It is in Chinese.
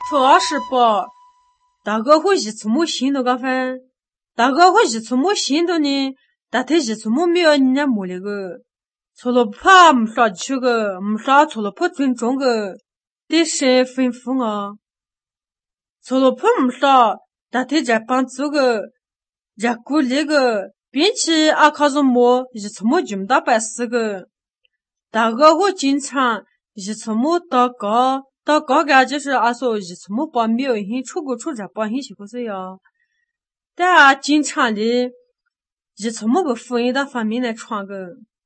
这是吧？大哥会一次没心的个分，大哥会一次没心的呢，但他一次没没有人家没那个，除了怕没啥去个，没啥除了怕尊重个，得身份富啊，除了怕没啥，但他这帮做个，这鼓励个，并且阿卡是么一次没这么大本事个，大哥我经常一次没到高干就是阿说一次没把没有人出过出这帮人去过是呀，但经常的一次没个富人的方面来创个。